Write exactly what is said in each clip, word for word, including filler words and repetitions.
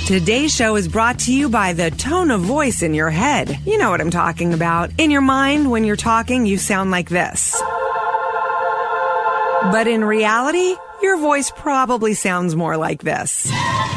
Today's show is brought to you by the tone of voice in your head. You know what I'm talking about. In your mind, when you're talking, you sound like this. But in reality, your voice probably sounds more like this.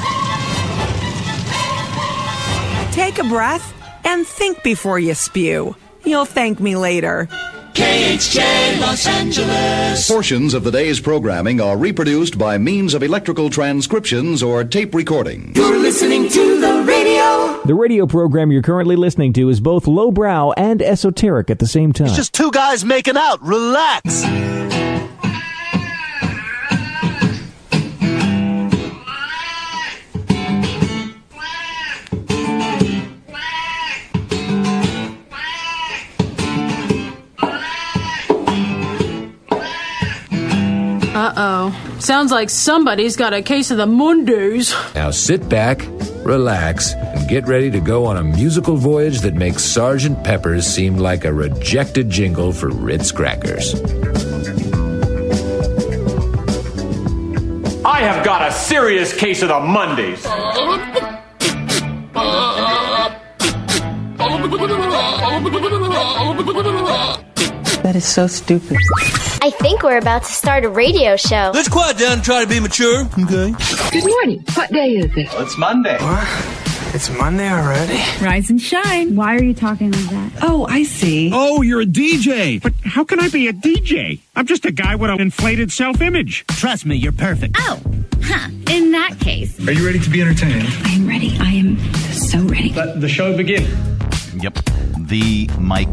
Take a breath and think before you spew. You'll thank me later. K H J Los Angeles. Portions of the day's programming are reproduced by means of electrical transcriptions or tape recording. You're listening to the radio. The radio program you're currently listening to is both lowbrow and esoteric at the same time. It's just two guys making out. Relax. Uh-oh. Sounds like somebody's got a case of the Mondays. Now sit back, relax, and get ready to go on a musical voyage that makes Sergeant Pepper's seem like a rejected jingle for Ritz crackers. I have got a serious case of the Mondays. That is so stupid. I think we're about to start a radio show. Let's quiet down and try to be mature, okay? Good morning. What day is it? Well, it's Monday. What? It's Monday already? Rise and shine. Why are you talking like that? Oh, I see. Oh, you're a D J. But how can I be a D J? I'm just a guy with an inflated self-image. Trust me, you're perfect. Oh, huh. In that case. Are you ready to be entertained? I am ready. I am so ready. Let the show begin. Yep. The Mike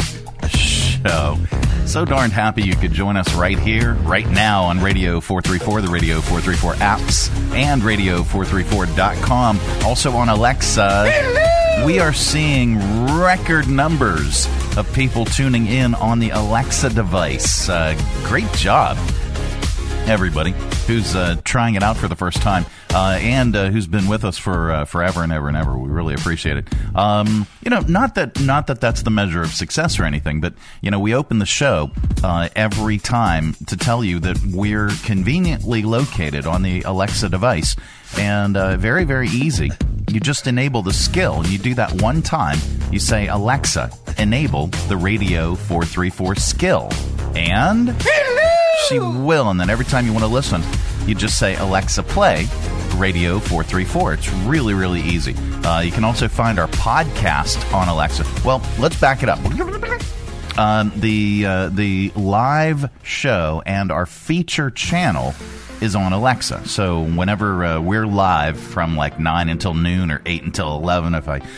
Show. So darn happy you could join us right here, right now on Radio four thirty-four, the Radio four thirty-four apps, and radio four thirty-four dot com. Also on Alexa. Hello! We are seeing record numbers of people tuning in on the Alexa device. Uh, great job, everybody who's uh, trying it out for the first time uh, and uh, who's been with us for uh, forever and ever and ever. We really appreciate it. Um, you know, not that not that that's the measure of success or anything, but, you know, we open the show uh, every time to tell you that we're conveniently located on the Alexa device and uh, very, very easy. You just enable the skill, and you do that one time. You say, Alexa, enable the Radio four thirty-four skill. And she will. And then every time you want to listen, you just say, Alexa, play Radio four thirty-four. It's really, really easy. Uh, you can also find our podcast on Alexa. Well, let's back it up. Um, the uh, the live show and our feature channel is on Alexa. So whenever uh, we're live from like nine until noon or eight until eleven, if I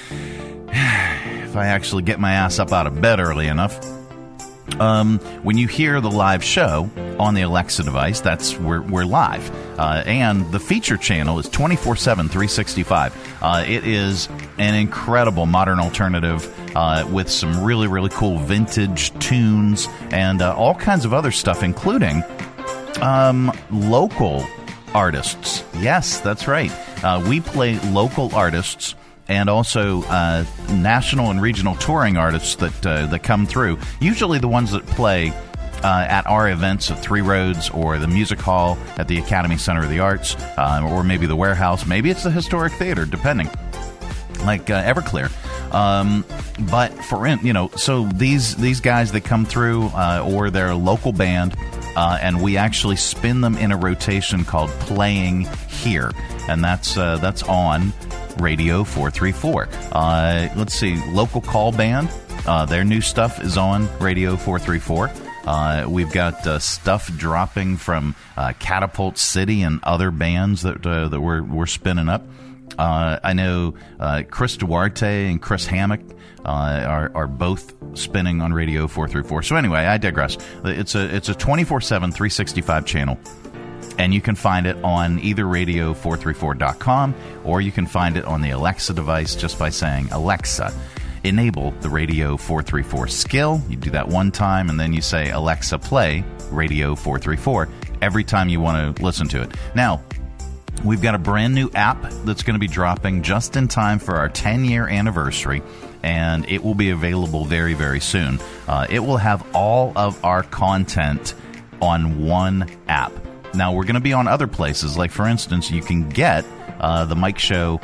if I actually get my ass up out of bed early enough, um, when you hear the live show on the Alexa device, that's we're we're live. Uh, and the feature channel is twenty-four seven, three sixty-five. Uh, it is an incredible modern alternative uh, with some really, really cool vintage tunes and uh, all kinds of other stuff, including Um, local artists. Yes, that's right. Uh, we play local artists and also uh, national and regional touring artists that uh, that come through. Usually the ones that play uh, at our events at Three Roads or the Music Hall at the Academy Center of the Arts, uh, or maybe the Warehouse. Maybe it's the Historic Theater, depending. Like uh, Everclear. Um, but for, you know, so these these guys that come through, uh, or their local band, uh, and we actually spin them in a rotation called Playing Here, and that's uh, that's on Radio four thirty-four. Uh, let's see, local call band, uh, their new stuff is on Radio four thirty-four. Uh, we've got uh, stuff dropping from uh, Catapult City and other bands that uh, that we're we're spinning up. Uh, I know uh, Chris Duarte and Chris Hammock uh, are are both spinning on Radio four thirty-four. So anyway, I digress. It's a it's a twenty-four seven, three sixty-five channel, and you can find it on either radio four thirty-four dot com or you can find it on the Alexa device just by saying, Alexa, enable the Radio four thirty-four skill. You do that one time, and then you say, Alexa, play Radio four thirty-four every time you want to listen to it. Now, we've got a brand new app that's going to be dropping just in time for our ten-year anniversary, and it will be available very, very soon. Uh, it will have all of our content on one app. Now, we're going to be on other places. Like, for instance, you can get uh, the Mike Show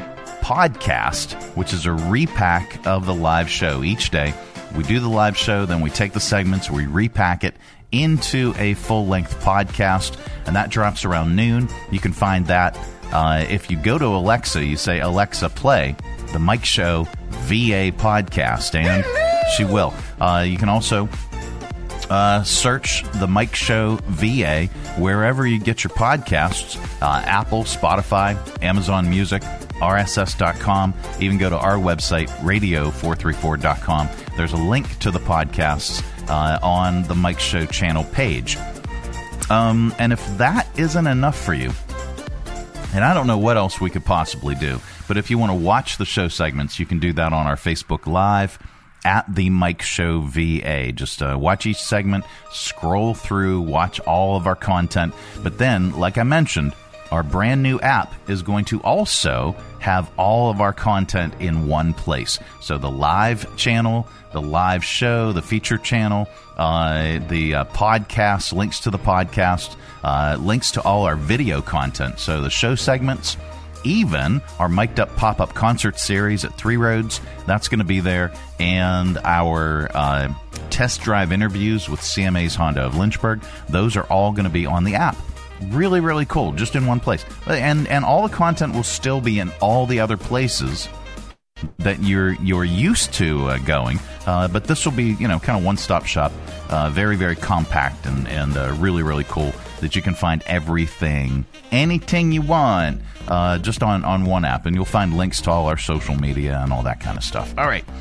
podcast, which is a repack of the live show. Each day, we do the live show, then we take the segments, we repack it into a full-length podcast, and that drops around noon. You can find that uh, if you go to Alexa, you say, Alexa, play the Mike Show V A podcast, and she will. Uh, you can also uh, search the Mike Show V A wherever you get your podcasts, uh, Apple, Spotify, Amazon Music, R S S dot com. Even go to our website, radio four thirty-four dot com. There's a link to the podcasts uh, on the Mike Show channel page. Um, and if that isn't enough for you, and I don't know what else we could possibly do, but if you want to watch the show segments, you can do that on our Facebook Live at the Mike Show V A. Just uh, watch each segment, scroll through, watch all of our content. But then, like I mentioned, our brand new app is going to also have all of our content in one place. So the live channel, the live show, the feature channel, uh, the uh, podcast, links to the podcast, uh, links to all our video content. So the show segments, even our mic'd up pop-up concert series at Three Roads, that's going to be there. And our uh, test drive interviews with C M A's Honda of Lynchburg, those are all going to be on the app. Really, really cool, just in one place. And and all the content will still be in all the other places that you're you're used to uh, going. Uh, but this will be, you know, kind of one-stop shop, uh, very, very compact and, and uh, really, really cool that you can find everything, anything you want, uh, just on, on one app. And you'll find links to all our social media and all that kind of stuff. All right.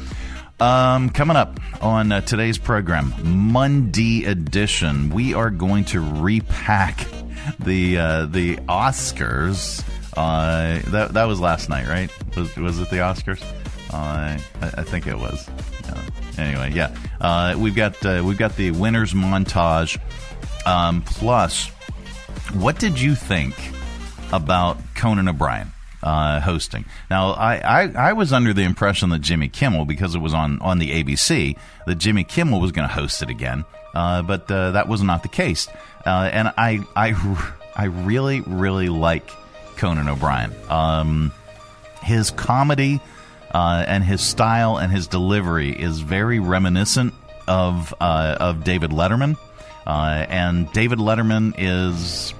Um, coming up on uh, today's program, Monday edition, we are going to repack the uh, the Oscars. Uh, that that was last night, right? Was was it the Oscars? Uh, I, I think it was. Uh, anyway, yeah, uh, we've got uh, we've got the winners montage. Um, plus, what did you think about Conan O'Brien uh, hosting? Now, I, I, I was under the impression that Jimmy Kimmel, because it was on, on the A B C, that Jimmy Kimmel was going to host it again, uh, but uh, that was not the case. Uh, and I, I, I really, really like Conan O'Brien. Um, his comedy uh, and his style and his delivery is very reminiscent of uh, of David Letterman. Uh, and David Letterman is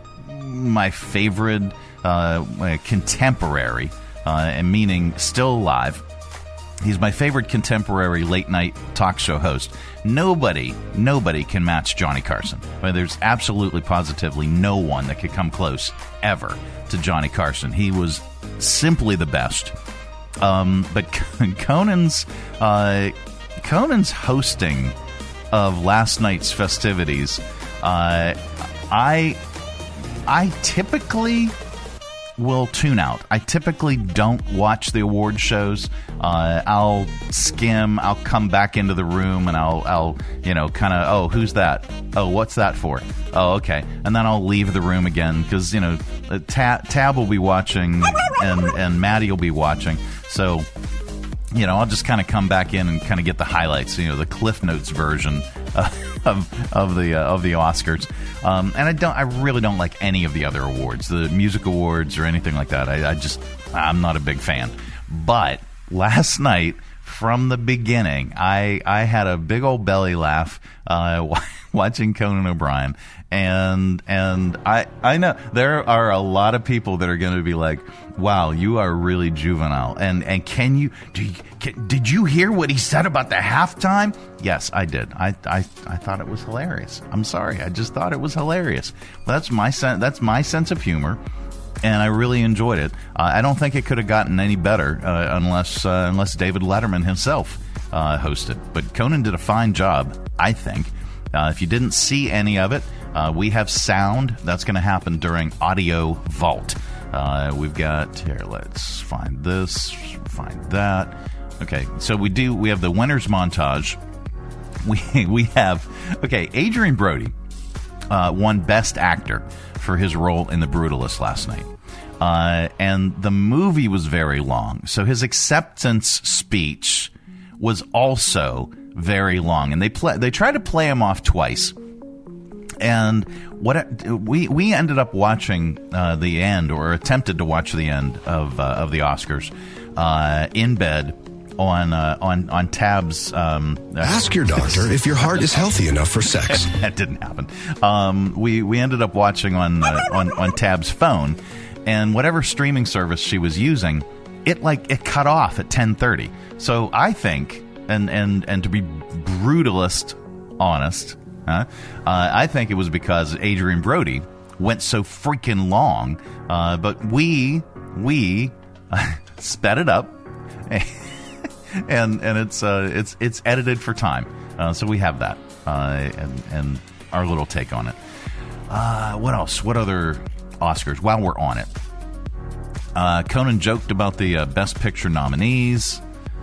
my favorite uh, contemporary, uh, and meaning still alive. He's my favorite contemporary late-night talk show host. Nobody, nobody can match Johnny Carson. I mean, there's absolutely, positively no one that could come close ever to Johnny Carson. He was simply the best. Um, but Conan's uh, Conan's hosting of last night's festivities, uh, I I typically will tune out. I typically don't watch the award shows. Uh, I'll skim. I'll come back into the room and I'll, I'll you know, kind of, oh, who's that? Oh, what's that for? Oh, okay. And then I'll leave the room again because, you know, Tab, Tab will be watching and, and Maddie will be watching. So, you know, I'll just kind of come back in and kind of get the highlights, you know, the Cliff Notes version uh, of of the uh, of the Oscars. Um, and I don't, I really don't like any of the other awards, the music awards or anything like that. I, I just, I'm not a big fan. But last night, from the beginning, I I had a big old belly laugh uh, watching Conan O'Brien. And and I I know there are a lot of people that are going to be like, wow, you are really juvenile. And and can you, do you can, did you hear what he said about the halftime? Yes, I did. I I I thought it was hilarious. I'm sorry, I just thought it was hilarious. That's my sen- that's my sense of humor, and I really enjoyed it. Uh, I don't think it could have gotten any better uh, unless uh, unless David Letterman himself uh, hosted. But Conan did a fine job, I think. Uh, if you didn't see any of it, uh, we have sound. That's going to happen during Audio Vault. Uh, we've got, here, let's find this, find that. Okay, so we do, we have the winners montage. We we have, okay, Adrian Brody uh, won Best Actor for his role in The Brutalist last night. Uh, and the movie was very long, so his acceptance speech was also very long, and they play they try to play him off twice. And what we we ended up watching uh, the end, or attempted to watch the end of uh, of the Oscars uh, in bed on uh, on on Tab's. Um, Ask your doctor if your heart is healthy enough for sex. That didn't happen. Um, we we ended up watching on uh, on on Tab's phone, and whatever streaming service she was using, it like it cut off at ten thirty. So I think, and and and to be brutalist honest. Huh? Uh, I think it was because Adrian Brody went so freaking long, uh, but we we uh, sped it up, and and it's uh, it's it's edited for time, uh, so we have that uh, and and our little take on it. Uh, what else? What other Oscars? While we're on it, uh, Conan joked about the uh, Best Picture nominees.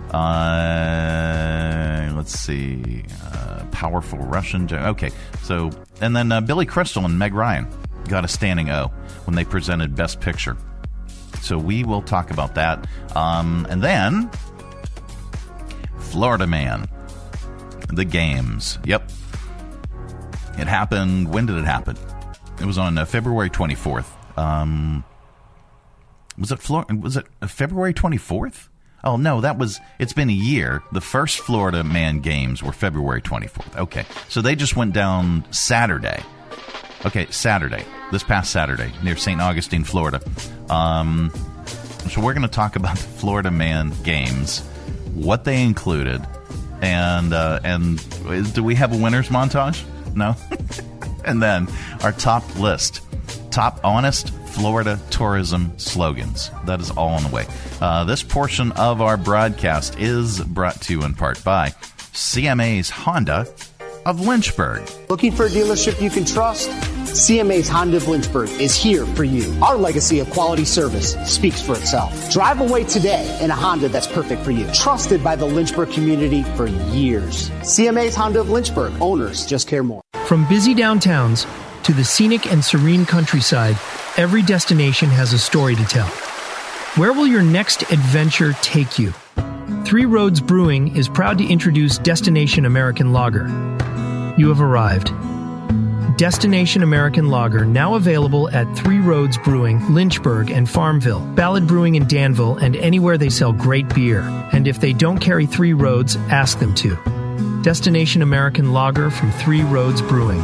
Uh, let's see. Uh, powerful Russian. Jo- okay, so and then uh, Billy Crystal and Meg Ryan got a standing O when they presented Best Picture. So we will talk about that. Um, and then Florida Man, the games. Yep, it happened. When did it happen? It was on uh, February twenty-fourth. Um, was it Flor- Was it uh, February twenty-fourth? Oh, no, that was, it's been a year. The first Florida Man games were February twenty-fourth. Okay, so they just went down Saturday. Okay, Saturday, this past Saturday, near Saint Augustine, Florida. Um, so we're going to talk about the Florida Man games, what they included, and, uh, and do we have a winner's montage? No? And then our top list, top honest Florida tourism slogans. That is all on the way. Uh, this portion of our broadcast is brought to you in part by C M A's Honda of Lynchburg. Looking for a dealership you can trust? C M A's Honda of Lynchburg is here for you. Our legacy of quality service speaks for itself. Drive away today in a Honda that's perfect for you. Trusted by the Lynchburg community for years. C M A's Honda of Lynchburg. Owners just care more. From busy downtowns to the scenic and serene countryside, every destination has a story to tell. Where will your next adventure take you? Three Roads Brewing is proud to introduce Destination American Lager. You have arrived. Destination American Lager, now available at Three Roads Brewing, Lynchburg, and Farmville, Ballard Brewing in Danville, and anywhere they sell great beer. And if they don't carry Three Roads, ask them to. Destination American Lager from Three Roads Brewing.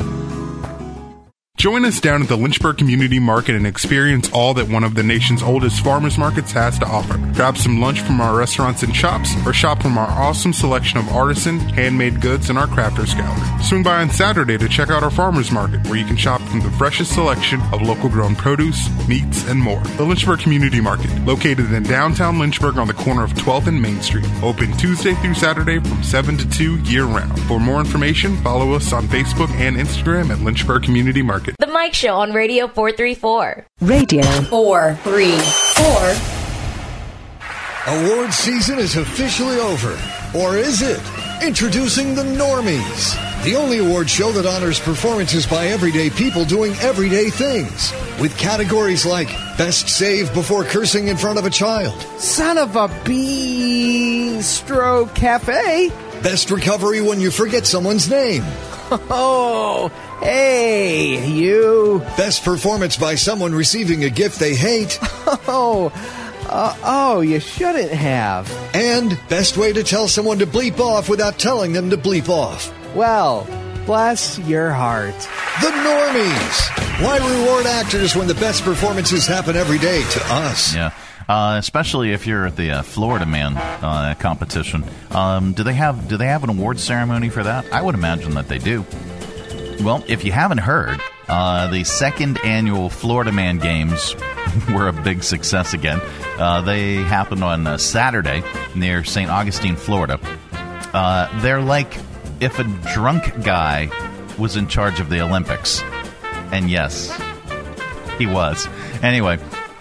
Join us down at the Lynchburg Community Market and experience all that one of the nation's oldest farmers markets has to offer. Grab some lunch from our restaurants and shops, or shop from our awesome selection of artisan, handmade goods in our crafters gallery. Swing by on Saturday to check out our farmers market, where you can shop from the freshest selection of local grown produce, meats, and more. The Lynchburg Community Market, located in downtown Lynchburg on the corner of twelfth and Main Street. Open Tuesday through Saturday from seven to two year-round. For more information, follow us on Facebook and Instagram at Lynchburg Community Market. The Mike Show on Radio four thirty-four. Radio four thirty-four. Award season is officially over. Or is it? Introducing the Normies, the only award show that honors performances by everyday people doing everyday things. With categories like Best Save Before Cursing in Front of a Child. Son of a Bistro Cafe. Best Recovery When You Forget Someone's Name. Oh, hey, you. Best Performance by Someone Receiving a Gift They Hate. Oh, uh, oh, you shouldn't have. And Best Way to Tell Someone to Bleep Off Without Telling Them to Bleep Off. Well, bless your heart. The Normies. Why reward actors when the best performances happen every day to us? Yeah. Uh, especially if you're at the uh, Florida Man uh, competition. Um, do they have do they have an award ceremony for that? I would imagine that they do. Well, if you haven't heard, uh, the second annual Florida Man Games were a big success again. Uh, they happened on uh, Saturday near Saint Augustine, Florida. Uh, they're like if a drunk guy was in charge of the Olympics. And yes, he was. Anyway...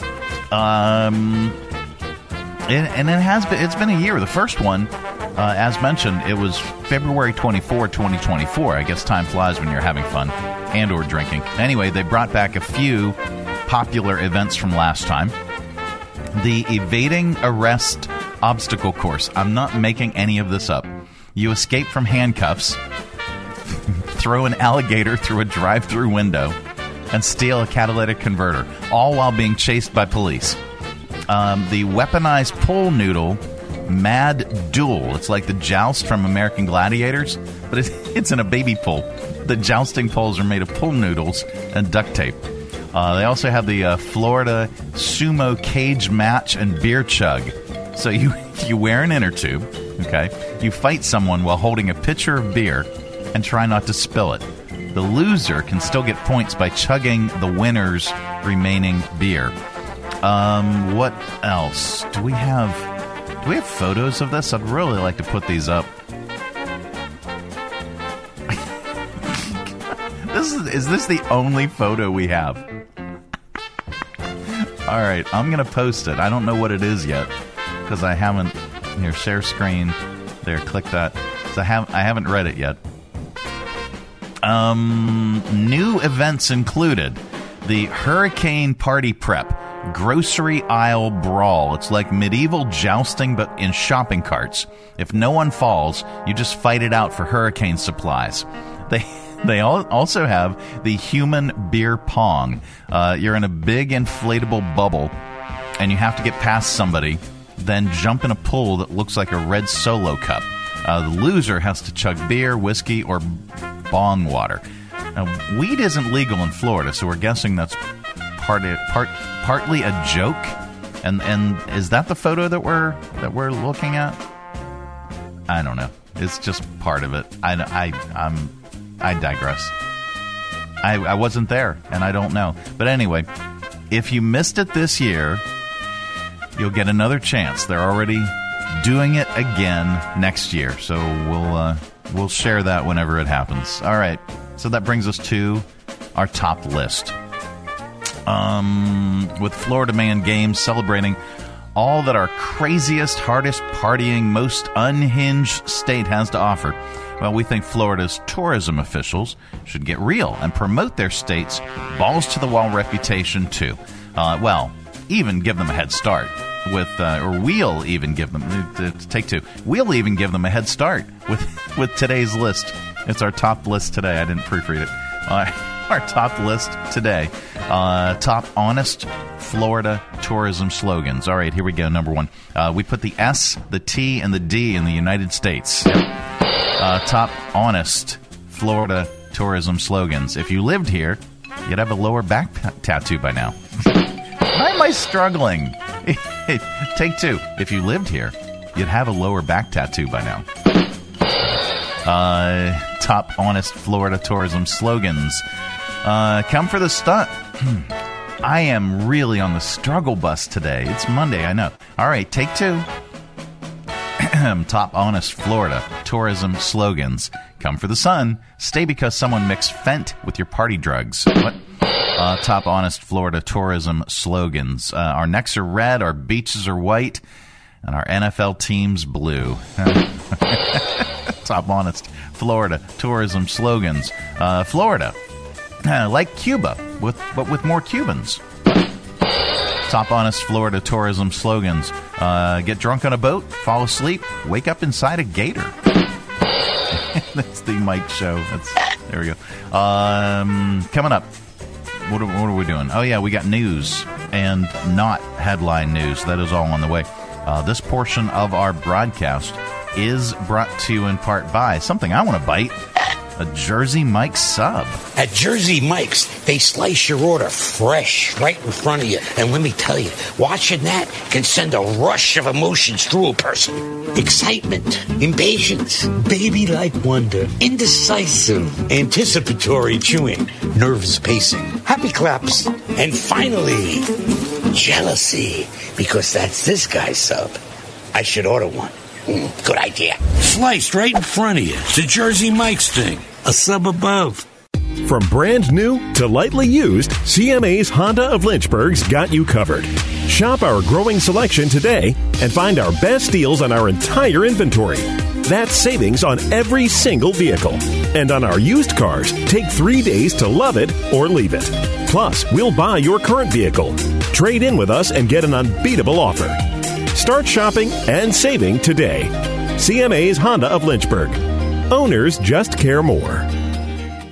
Um, and, and it has been, it's been a year. The first one, uh, as mentioned, it was February twenty-fourth, twenty twenty-four. I guess time flies when you're having fun and or drinking. Anyway, they brought back a few popular events from last time. The Evading Arrest Obstacle Course. I'm not making any of this up. You escape from handcuffs throw an alligator through a drive-through window, and steal a catalytic converter, all while being chased by police. Um, the weaponized pool noodle Mad Duel. It's like the joust from American Gladiators, but it, it's in a baby pool. The jousting poles are made of pool noodles and duct tape. Uh, they also have the uh, Florida Sumo Cage Match and Beer Chug. So you, you wear an inner tube, okay? You fight someone while holding a pitcher of beer and try not to spill it. The loser can still get points by chugging the winner's remaining beer. Um, what else? Do we have... Do we have photos of this? I'd really like to put these up. This is, is this the only photo we have? All right, I'm going to post it. I don't know what it is yet because I haven't... Here, share screen. There, click that. So I, have, I haven't read it yet. Um, new events included the Hurricane Party Prep. Grocery aisle brawl. It's like medieval jousting, but in shopping carts. If no one falls, you just fight it out for hurricane supplies. They they all also have the human beer pong. Uh, you're in a big inflatable bubble, and you have to get past somebody, then jump in a pool that looks like a red Solo cup. Uh, the loser has to chug beer, whiskey, or bong water. Now, weed isn't legal in Florida, so we're guessing that's part part. partly a joke, and and is that the photo that we're that we're looking at? I don't know. It's just part of it. I I I'm I digress. I I wasn't there, and I don't know. But anyway, if you missed it this year, you'll get another chance. They're already doing it again next year, so we'll uh, we'll share that whenever it happens. All right. So that brings us to our top list. Um, with Florida Man Games celebrating all that our craziest, hardest partying, most unhinged state has to offer. Well, we think Florida's tourism officials should get real and promote their state's balls-to-the-wall reputation, too. Uh, well, even give them a head start. With, uh, or we'll even give them, uh, take two, we'll even give them a head start with, with today's list. It's our top list today. I didn't proofread it. Uh, Our top list today. Uh, top honest Florida tourism slogans. All right, here we go. Number one. Uh, we put the S, the T, and the D in the United States. Yep. Uh, top honest Florida tourism slogans. If you lived here, you'd have a lower back p- tattoo by now. Why am I struggling? Take two. If you lived here, you'd have a lower back tattoo by now. Uh, top honest Florida tourism slogans. Uh, come for the stunt. I am really on the struggle bus today. It's Monday, I know. All right, take two. Top honest Florida tourism slogans. Come for the sun. Stay because someone mixed Fent with your party drugs. What? Uh, top honest Florida tourism slogans. Uh, our necks are red, our beaches are white, and our N F L team's blue. Top honest Florida tourism slogans. Uh, Florida. Uh, like Cuba, with but with more Cubans. Top honest Florida tourism slogans. Uh, get drunk on a boat, fall asleep, wake up inside a gator. That's the Mike Show. That's, there we go. Um, coming up, what are, what are we doing? Oh, yeah, we got news and not headline news. That is all on the way. Uh, this portion of our broadcast is brought to you in part by something I want to bite. A Jersey Mike's sub. At Jersey Mike's, they slice your order fresh right in front of you. And let me tell you, watching that can send a rush of emotions through a person. Excitement, impatience, baby-like wonder, indecisive, anticipatory chewing, nervous pacing, happy claps, and finally, jealousy. Because that's this guy's sub. I should order one. Mm, good idea. Sliced right in front of you. It's a Jersey Mike's thing. A sub above. From brand new to lightly used, C M A's Honda of Lynchburg's got you covered. Shop our growing selection today and find our best deals on our entire inventory. That's savings on every single vehicle. And on our used cars, take three days to love it or leave it. Plus, we'll buy your current vehicle. Trade in with us and get an unbeatable offer. Start shopping and saving today. C M A's Honda of Lynchburg. Owners just care more.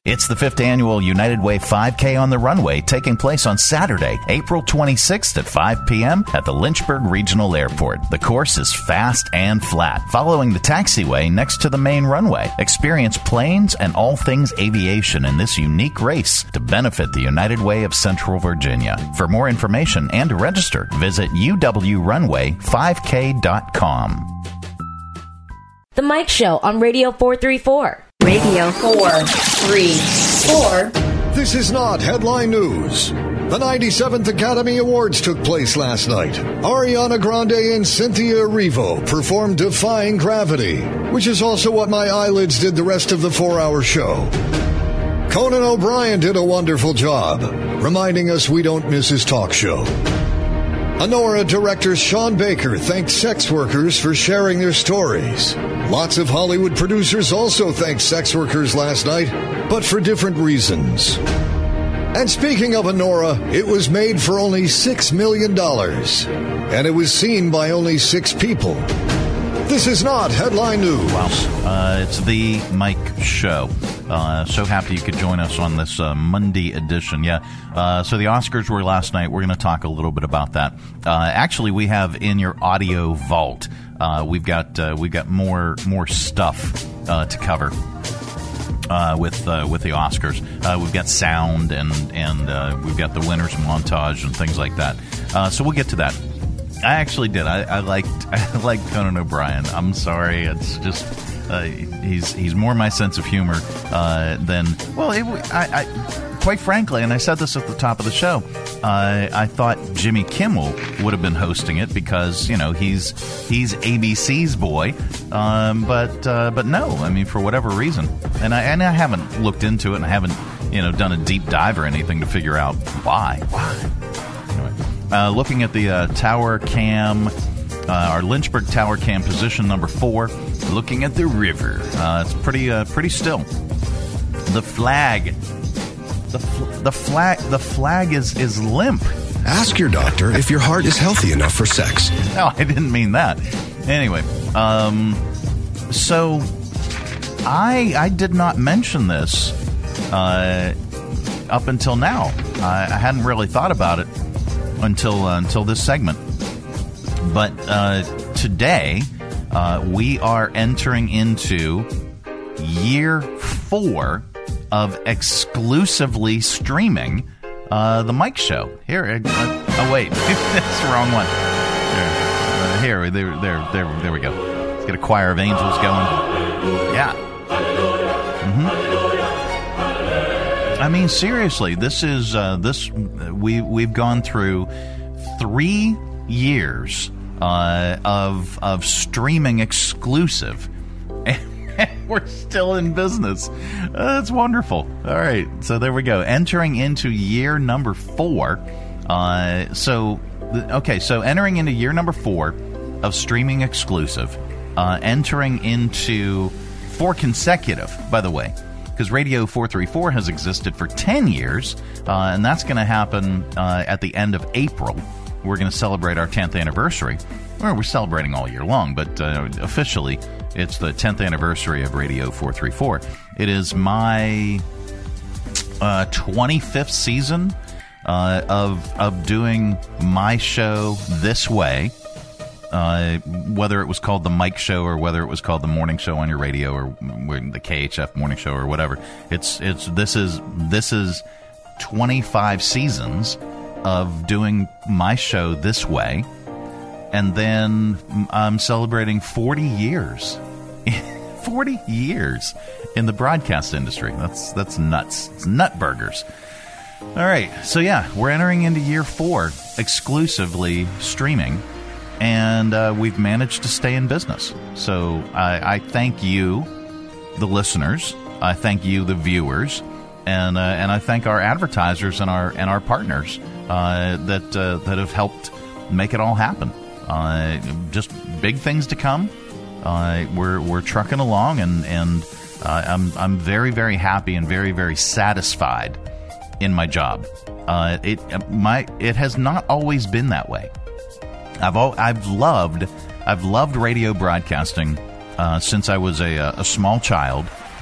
It's the fifth annual United Way five K on the Runway, taking place on Saturday, April twenty-sixth at five p.m. at the Lynchburg Regional Airport. The course is fast and flat, following the taxiway next to the main runway. Experience planes and all things aviation in this unique race to benefit the United Way of Central Virginia. For more information and to register, visit u w runway five k dot com. The Mike Show on Radio four thirty-four. Radio four thirty-four. This is not headline news. The ninety-seventh Academy Awards took place last night. Ariana Grande and Cynthia Erivo performed Defying Gravity, which is also what my eyelids did the rest of the four-hour show. Conan O'Brien did a wonderful job, reminding us we don't miss his talk show. Honora director Sean Baker thanked sex workers for sharing their stories. Lots of Hollywood producers also thanked sex workers last night, but for different reasons. And speaking of Honora, it was made for only six million dollars, and it was seen by only six people. This is not headline news. Wow. Uh, it's the Mike Show. Uh, so happy you could join us on this uh, Monday edition. Yeah. Uh, so the Oscars were last night. We're going to talk a little bit about that. Uh, actually, we have in your audio vault. Uh, we've got uh, we've got more more stuff uh, to cover uh, with uh, with the Oscars. Uh, we've got sound and and uh, we've got the winners montage and things like that. Uh, so we'll get to that. I actually did. I, I liked I liked Conan O'Brien. I'm sorry. It's just uh, he's he's more my sense of humor uh, than well. It, I, I quite frankly, and I said this at the top of the show. Uh, I thought Jimmy Kimmel would have been hosting it because you know he's he's A B C's boy. Um, but uh, but no, I mean for whatever reason, and I and I haven't looked into it, and I haven't you know done a deep dive or anything to figure out why. Why? Uh, looking at the uh, tower cam, uh, our Lynchburg tower cam position number four. Looking at the river, uh, it's pretty uh, pretty still. The flag, the fl- the flag, the flag is is limp. Ask your doctor if your heart is healthy enough for sex. No, I didn't mean that. Anyway, um, so I I did not mention this uh, up until now. I, I hadn't really thought about it until uh, until this segment. But uh, today, uh, we are entering into year four of exclusively streaming uh, the Mike Show. Here, uh, oh wait, that's the wrong one. Here, uh, here there, there, there, there we go. Let's get a choir of angels going. Yeah. Mm-hmm. I mean, seriously, this is uh, this. We we've gone through three years uh, of of streaming exclusive, and we're still in business. Uh, that's wonderful. All right, so there we go. Entering into year number four. Uh, so okay, so entering into year number four of streaming exclusive. Uh, entering into four consecutive, by the way. Because Radio four thirty-four has existed for ten years, uh, and that's going to happen uh, at the end of April. We're going to celebrate our tenth anniversary. Well, we're celebrating all year long, but uh, officially, it's the tenth anniversary of Radio four thirty-four. It is my uh, twenty-fifth season uh, of of doing my show this way. Uh, whether it was called the Mike Show or whether it was called the Morning Show on your radio or the K H F Morning Show or whatever, it's it's this is this is twenty-five seasons of doing my show this way, and then I'm celebrating forty years, forty years in the broadcast industry. That's that's nuts. It's nut burgers. All right, so yeah, we're entering into year four exclusively streaming. And uh, we've managed to stay in business. So I, I thank you, the listeners. I thank you, the viewers, and uh, and I thank our advertisers and our and our partners uh, that uh, that have helped make it all happen. Uh, just big things to come. Uh, we're we're trucking along, and and uh, I'm I'm very very happy and very very satisfied in my job. Uh, it my it has not always been that way. I've all, I've loved I've loved radio broadcasting uh, since I was a, a small child,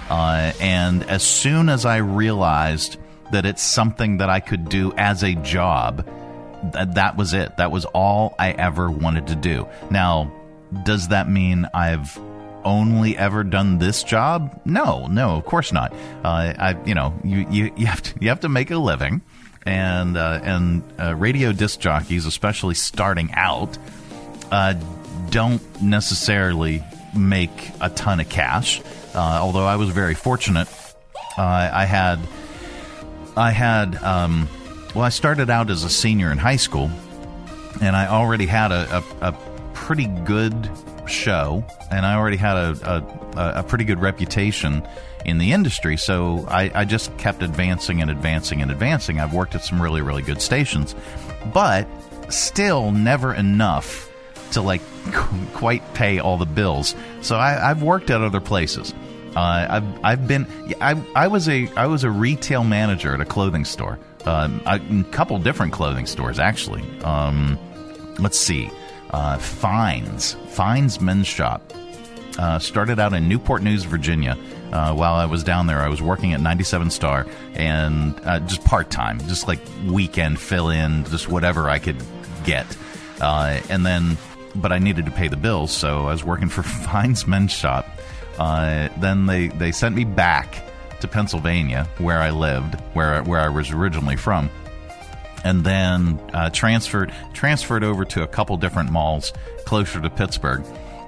Uh, and as soon as I realized that it's something that I could do as a job, th- that was it. That was all I ever wanted to do. Now, does that mean I've only ever done this job? No, no, of course not. Uh, I, you know, you, you, you have to, you have to make a living, and uh, and uh, radio disc jockeys, especially starting out, uh, don't necessarily make a ton of cash. Uh, although I was very fortunate, uh, I had, I had, um, well, I started out as a senior in high school, and I already had a, a, a pretty good show, and I already had a, a, a pretty good reputation in the industry, so I, I just kept advancing and advancing and advancing. I've worked at some really, really good stations, but still never enough to like quite pay all the bills. So I, I've worked at other places. Uh, I've I've been I I was a I was a retail manager at a clothing store, um, a, a couple different clothing stores actually. Um, let's see, uh, Fines Fines Men's Shop. Uh, started out in Newport News, Virginia. Uh, while I was down there, I was working at ninety-seven Star and uh, just part time, just like weekend fill in, just whatever I could get, uh, and then. But I needed to pay the bills, so I was working for Fines Men's Shop. Uh, then they, they sent me back to Pennsylvania, where I lived, where where I was originally from, and then uh, transferred transferred over to a couple different malls closer to Pittsburgh,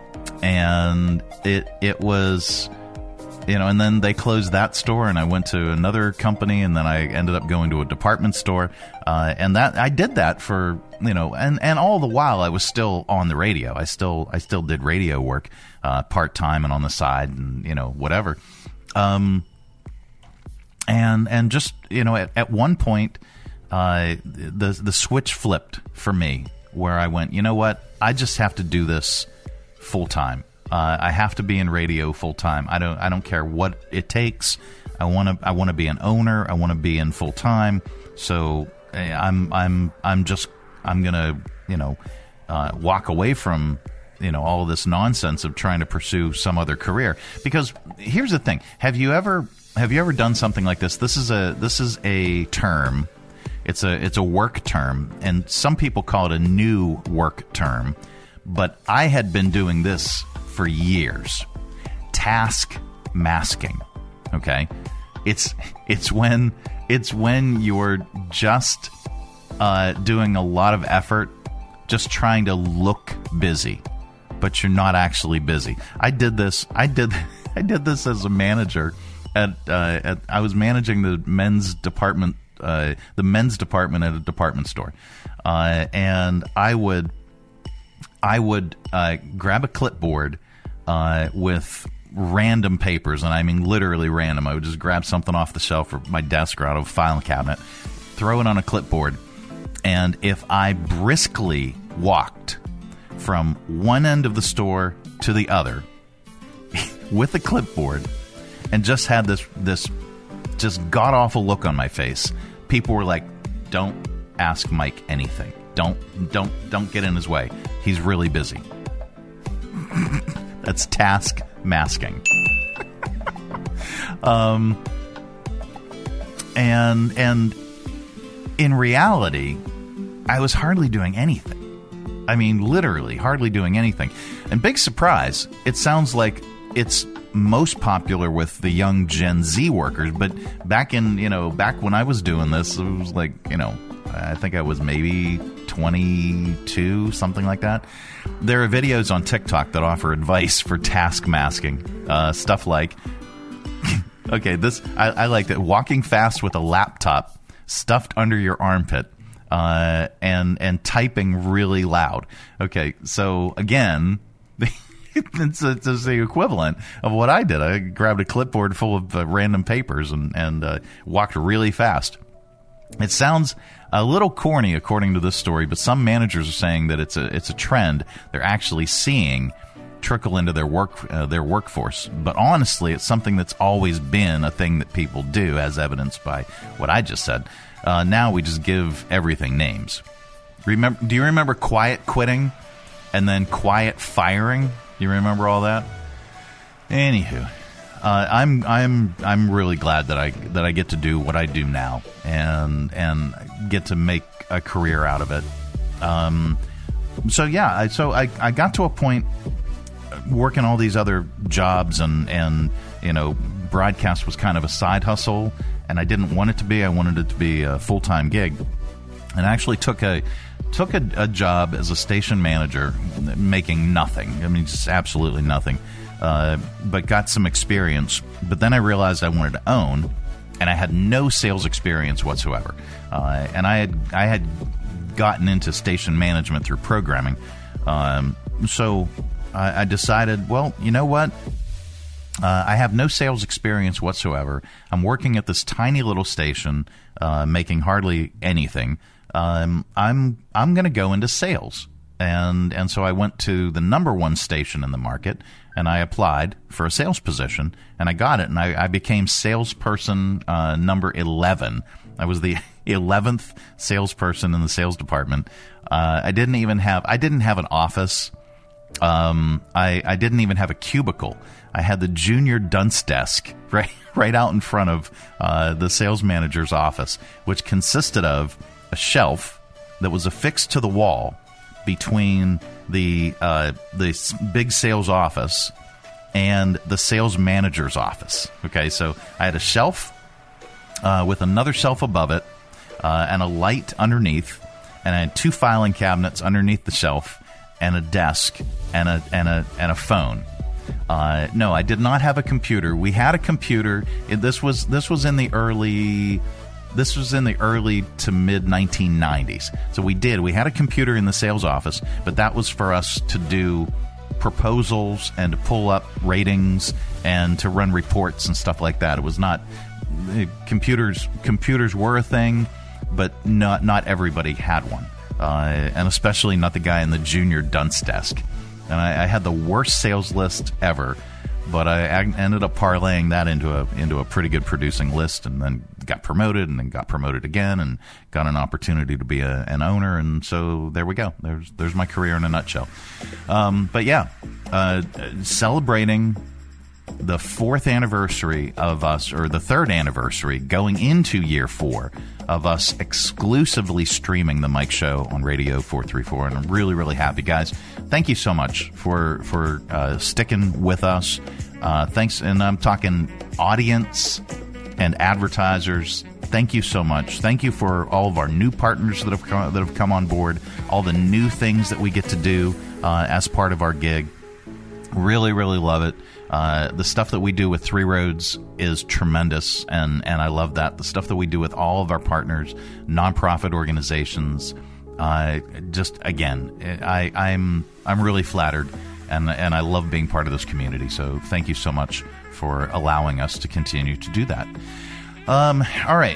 and it it was, you know, and then they closed that store, and I went to another company, and then I ended up going to a department store, uh, and that I did that for. You know, and, and all the while I was still on the radio. I still I still did radio work uh, part time and on the side, and you know whatever. Um, and and just you know at, at one point, uh, the the switch flipped for me, where I went, you know what, I just have to do this full time. Uh, I have to be in radio full time. I don't I don't care what it takes. I want to I want to be an owner. I want to be in full time. So I'm I'm I'm just. I'm going to, you know, uh, walk away from, you know, all of this nonsense of trying to pursue some other career. Because here's the thing. Have you ever have you ever done something like this? This is a this is a term. It's a it's a work term. And some people call it a new work term. But I had been doing this for years. Task masking. OK, it's it's when it's when you're just Uh, doing a lot of effort, just trying to look busy, but you're not actually busy. I did this. I did. I did this as a manager at. Uh, at I was managing the men's department, uh, the men's department at a department store, uh, and I would, I would uh, grab a clipboard uh, with random papers, and I mean literally random. I would just grab something off the shelf or my desk or out of a filing cabinet, throw it on a clipboard. And if I briskly walked from one end of the store to the other with a clipboard and just had this this just god-awful look on my face, people were like, don't ask Mike anything. Don't don't don't get in his way. He's really busy. That's task masking. um and and in reality, I was hardly doing anything. I mean, literally, hardly doing anything. And big surprise, it sounds like it's most popular with the young Gen Z workers. But back in, you know, back when I was doing this, it was like, you know, I think I was maybe twenty-two, something like that. There are videos on TikTok that offer advice for task masking. Uh, stuff like, okay, this, I, I like that. Walking fast with a laptop stuffed under your armpit, uh, and and typing really loud. Okay, so again, it's, a, it's the equivalent of what I did. I grabbed a clipboard full of uh, random papers and and uh, walked really fast. It sounds a little corny according to this story, but some managers are saying that it's a it's a trend they're actually seeing trickle into their work uh, their workforce. But honestly, it's something that's always been a thing that people do, as evidenced by what I just said. Uh, now we just give everything names. Remember? Do you remember quiet quitting and then quiet firing? You remember all that? Anywho, uh, I'm I'm I'm really glad that I that I get to do what I do now and and get to make a career out of it. Um, so yeah, I, so I, I got to a point working all these other jobs and and you know broadcast was kind of a side hustle, and I didn't want it to be. I wanted it to be a full time gig, and I actually took a. Took a, a job as a station manager, making nothing. I mean, just absolutely nothing. Uh, but got some experience. But then I realized I wanted to own, and I had no sales experience whatsoever. Uh, and I had I had gotten into station management through programming. Um, so I, I decided, well, you know what? Uh, I have no sales experience whatsoever. I'm working at this tiny little station, uh, making hardly anything. Um, I'm I'm going to go into sales, and and so I went to the number one station in the market, and I applied for a sales position, and I got it, and I, I became salesperson uh, number eleven. I was the eleventh salesperson in the sales department. Uh, I didn't even have I didn't have an office. Um, I I didn't even have a cubicle. I had the junior dunce desk right right out in front of uh, the sales manager's office, which consisted of a shelf that was affixed to the wall between the uh, the big sales office and the sales manager's office. Okay, so I had a shelf uh, with another shelf above it uh, and a light underneath, and I had two filing cabinets underneath the shelf and a desk and a and a and a phone. Uh, no, I did not have a computer. We had a computer. It, this was this was in the early. This was in the early to mid nineteen nineties. So we did. We had a computer in the sales office, but that was for us to do proposals and to pull up ratings and to run reports and stuff like that. It was not computers. Computers were a thing, but not not everybody had one, uh, and especially not the guy in the junior dunce desk. And I, I had the worst sales list ever. But I ended up parlaying that into a into a pretty good producing list, and then got promoted, and then got promoted again, and got an opportunity to be a, an owner, and so there we go. There's there's my career in a nutshell. Um, but yeah, uh, celebrating the fourth anniversary of us, or the third anniversary, going into year four of us exclusively streaming the Mike Show on Radio four thirty-four, and I'm really, really happy, guys. Thank you so much for for uh, sticking with us. Uh, thanks, and I'm talking audience and advertisers. Thank you so much. Thank you for all of our new partners that have come, that have come on board. All the new things that we get to do uh, as part of our gig. Really, really love it. Uh, the stuff that we do with Three Roads is tremendous, and, and I love that. The stuff that we do with all of our partners, nonprofit organizations, uh, just again, I, I'm I'm really flattered, and and I love being part of this community. So thank you so much for allowing us to continue to do that. Um, all right,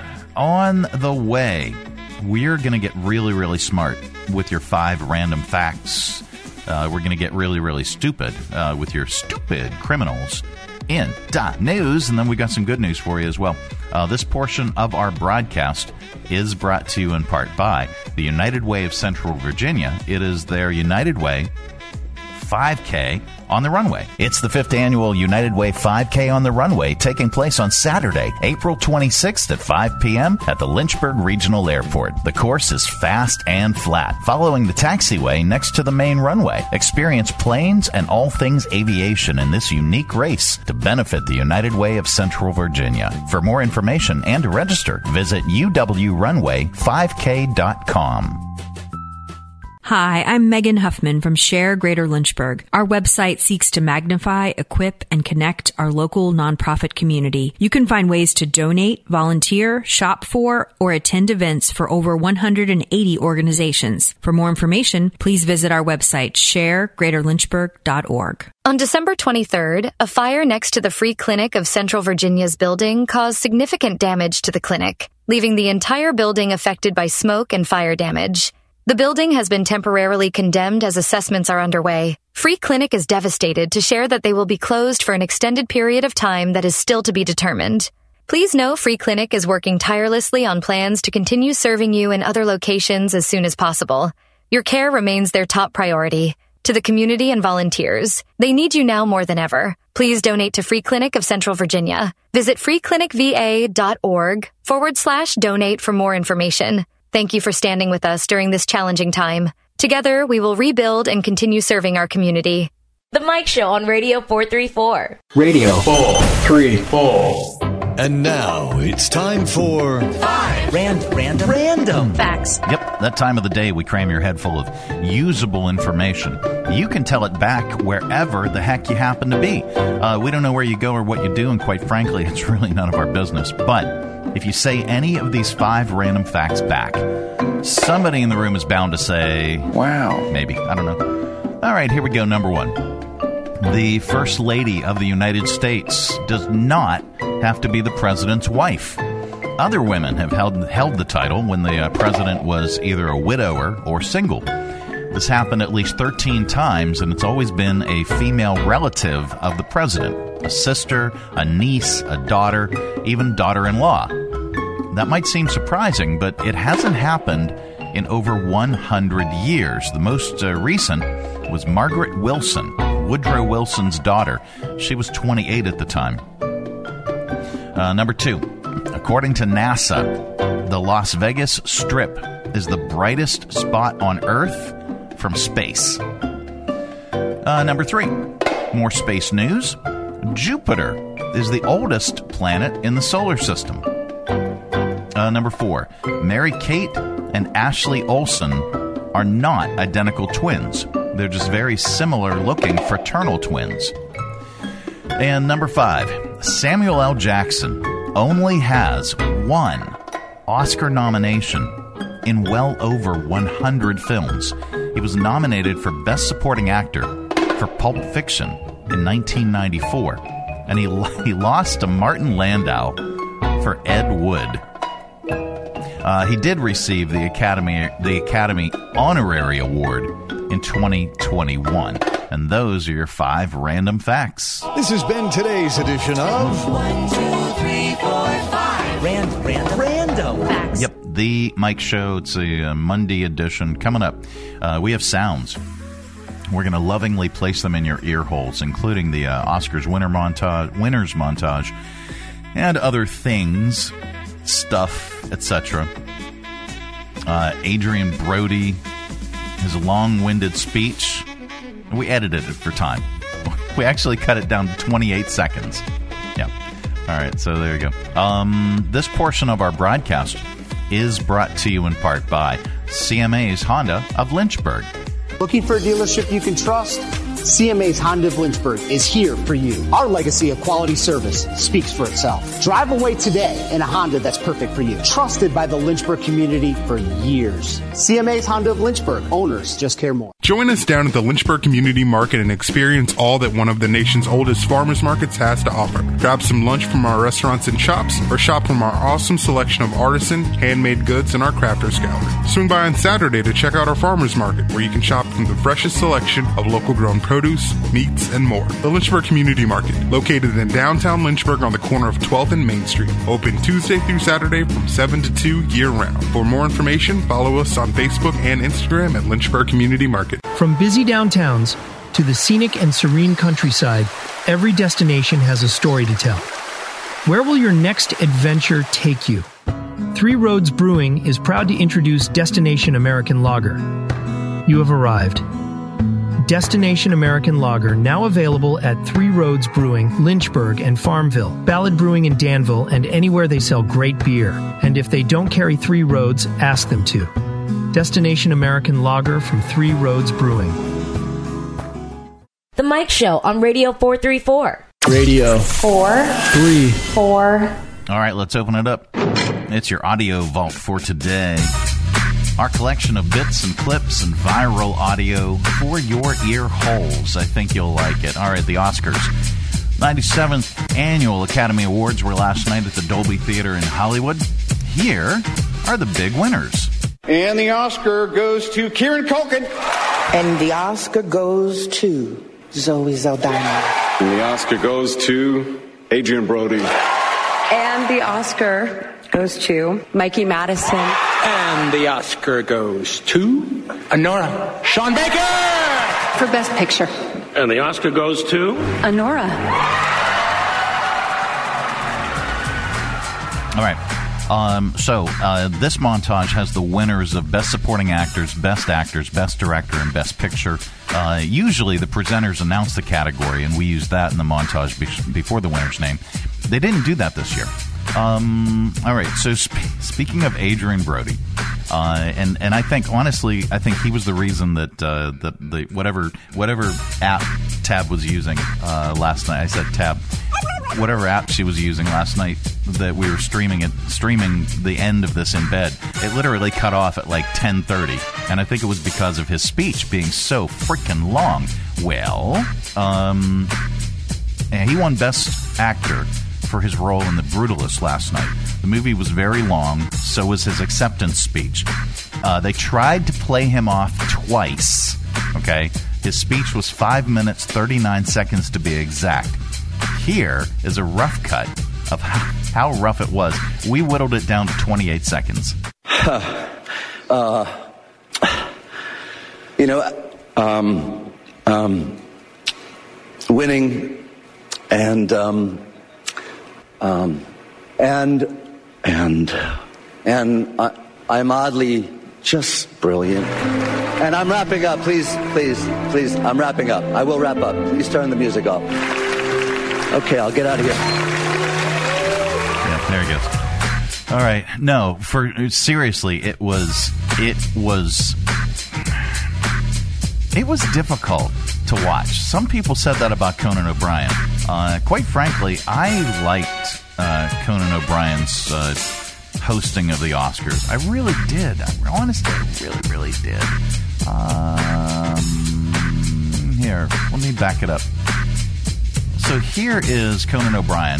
on the way, we're going to get really, really smart with your five random facts. Uh, we're going to get really, really stupid uh, with your stupid criminals in the news. And then we got some good news for you as well. Uh, this portion of our broadcast is brought to you in part by the United Way of Central Virginia. It is their United Way five K on the runway. It's the fifth annual United Way five K on the runway, taking place on Saturday, April twenty-sixth at five p.m. at the Lynchburg Regional Airport. The course is fast and flat, following the taxiway next to the main runway. Experience planes and all things aviation in this unique race to benefit the United Way of Central Virginia. For more information and to register, visit u w runway five k dot com. Hi, I'm Megan Huffman from Share Greater Lynchburg. Our website seeks to magnify, equip, and connect our local nonprofit community. You can find ways to donate, volunteer, shop for, or attend events for over one hundred eighty organizations. For more information, please visit our website, share greater lynchburg dot org. On December twenty-third, a fire next to the Free Clinic of Central Virginia's building caused significant damage to the clinic, leaving the entire building affected by smoke and fire damage. The building has been temporarily condemned as assessments are underway. Free Clinic is devastated to share that they will be closed for an extended period of time that is still to be determined. Please know Free Clinic is working tirelessly on plans to continue serving you in other locations as soon as possible. Your care remains their top priority. to the community and volunteers. They need you now more than ever. Please donate to Free Clinic of Central Virginia. Visit freeclinicva.org forward slash donate for more information. Thank you for standing with us during this challenging time. Together, we will rebuild and continue serving our community. The Mike Show on Radio four thirty-four. Radio four thirty-four. And now it's time for Five Rand, Random Random Facts. Yep, that time of the day we cram your head full of usable information. You can tell it back wherever the heck you happen to be. Uh, we don't know where you go or what you do, and quite frankly, it's really none of our business. But if you say any of these five random facts back, somebody in the room is bound to say, wow, maybe. I don't know. All right, here we go. Number one. The First Lady of the United States does not have to be the president's wife. Other women have held held the title when the uh, president was either a widower or single. This happened at least thirteen times, and it's always been a female relative of the president, a sister, a niece, a daughter, even daughter-in-law. That might seem surprising, but it hasn't happened in over one hundred years. The most uh, recent was Margaret Wilson, Woodrow Wilson's daughter. She was twenty-eight at the time. Uh, number two, according to NASA, the Las Vegas Strip is the brightest spot on Earth from space. Uh, number three, more space news. Jupiter is the oldest planet in the solar system. Uh, number four, Mary-Kate and Ashley Olsen are not identical twins. They're just very similar-looking fraternal twins. And number five, Samuel L. Jackson only has one Oscar nomination in well over one hundred films. He was nominated for Best Supporting Actor for Pulp Fiction in nineteen ninety-four, and he, he lost to Martin Landau for Ed Wood. Uh, he did receive the Academy the Academy Honorary Award in twenty twenty-one. And those are your five random facts. This has been today's edition of One, two, three, four, five Rand, Random Random Facts. Yep, the Mike Show. It's a uh, Monday edition. Coming up, uh, we have sounds. We're going to lovingly place them in your ear holes, including the uh, Oscars winner montage, winners montage, and other things, stuff, et cetera. Uh, Adrian Brody, his long-winded speech. We edited it for time. We actually cut it down to twenty-eight seconds. Yeah. All right, so there you go. Um, this portion of our broadcast is brought to you in part by C M A's Honda of Lynchburg. Looking for a dealership you can trust? C M A's Honda of Lynchburg is here for you. Our legacy of quality service speaks for itself. Drive away today in a Honda that's perfect for you. Trusted by the Lynchburg community for years. C M A's Honda of Lynchburg. Owners just care more. Join us down at the Lynchburg Community Market and experience all that one of the nation's oldest farmers markets has to offer. Grab some lunch from our restaurants and shops, or shop from our awesome selection of artisan, handmade goods in our crafters gallery. Swing by on Saturday to check out our farmers market, where you can shop from the freshest selection of local grown produce, meats, and more. The Lynchburg Community Market, located in downtown Lynchburg on the corner of twelfth and Main Street. Open Tuesday through Saturday from seven to two year-round. For more information, follow us on Facebook and Instagram at Lynchburg Community Market. From busy downtowns to the scenic and serene countryside, every destination has a story to tell. Where will your next adventure take you? Three Roads Brewing is proud to introduce Destination American Lager. You have arrived. Destination American Lager, now available at Three Roads Brewing, Lynchburg, and Farmville, Ballard Brewing in Danville, and anywhere they sell great beer. And if they don't carry Three Roads, ask them to. Destination American Lager from Three Roads Brewing. The Mike Show on Radio four thirty-four. Radio four three four. All right, let's open it up. It's your audio vault for today. Our collection of bits and clips and viral audio for your ear holes. I think you'll like it. All right, the Oscars. ninety-seventh Annual Academy Awards were last night at the Dolby Theater in Hollywood. Here are the big winners. And the Oscar goes to Kieran Culkin. And the Oscar goes to Zoe Saldana. And the Oscar goes to Adrian Brody. And the Oscar goes to Mikey Madison. And the Oscar goes to Honora Sean Baker. for Best Picture. And the Oscar goes to? Anora. All right. Um, so uh, this montage has the winners of Best Supporting Actors, Best Actors, Best Director, and Best Picture. Uh, usually the presenters announce the category, and we use that in the montage be- before the winner's name. They didn't do that this year. Um, all right, so sp- speaking of Adrian Brody, uh, and and I think honestly, I think he was the reason that uh, the the whatever whatever app Tab was using uh, last night. I said Tab, whatever app she was using last night that we were streaming it, streaming the end of this in bed. It literally cut off at like ten thirty, and I think it was because of his speech being so freaking long. Well, um, and he won Best Actor for his role in The Brutalist last night. The movie was very long, so was his acceptance speech. Uh, they tried to play him off twice, okay? His speech was five minutes, thirty-nine seconds to be exact. Here is a rough cut of how, how rough it was. We whittled it down to twenty-eight seconds. uh, you know, um, um, winning and... Um, Um, and, and, and I, I'm oddly just brilliant. And I'm wrapping up. Please, please, please, I'm wrapping up. I will wrap up. Please turn the music off. Okay, I'll get out of here. Yeah, there he goes. All right. No, for seriously, it was, it was, it was difficult to watch. Some people said that about Conan O'Brien. Uh, quite frankly, I liked uh, Conan O'Brien's uh, hosting of the Oscars. I really did. I, honestly, I really, really did. Um, here, let me back it up. So here is Conan O'Brien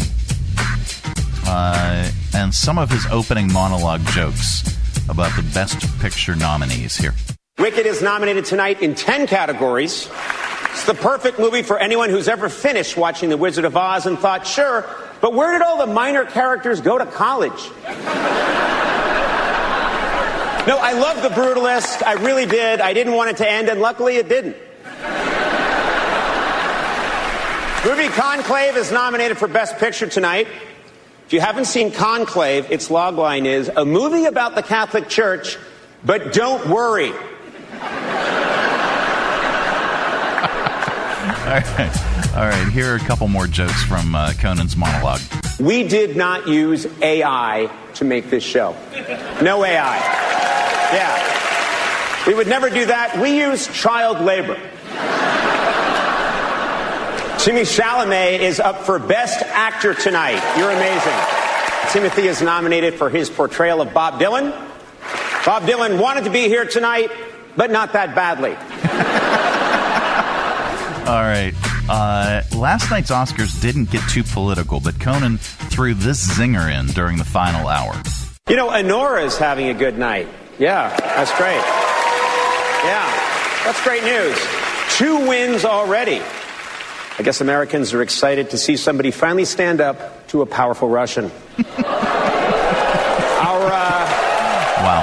uh, and some of his opening monologue jokes about the Best Picture nominees here. Wicked is nominated tonight in ten categories. It's the perfect movie for anyone who's ever finished watching The Wizard of Oz and thought, sure, but where did all the minor characters go to college? No, I love The Brutalist. I really did. I didn't want it to end, and luckily it didn't. Movie Conclave is nominated for Best Picture tonight. If you haven't seen Conclave, its logline is, a movie about the Catholic Church, but don't worry. All right. All right, here are a couple more jokes from uh, Conan's monologue. We did not use A I to make this show. No A I. Yeah. We would never do that. We use child labor. Timothy Chalamet is up for Best Actor tonight. You're amazing. Timothy is nominated for his portrayal of Bob Dylan. Bob Dylan wanted to be here tonight, but not that badly. All right. Uh, last night's Oscars didn't get too political, but Conan threw this zinger in during the final hour. You know, Anora's having a good night. Yeah, that's great. Yeah, that's great news. Two wins already. I guess Americans are excited to see somebody finally stand up to a powerful Russian. Our, uh... Wow.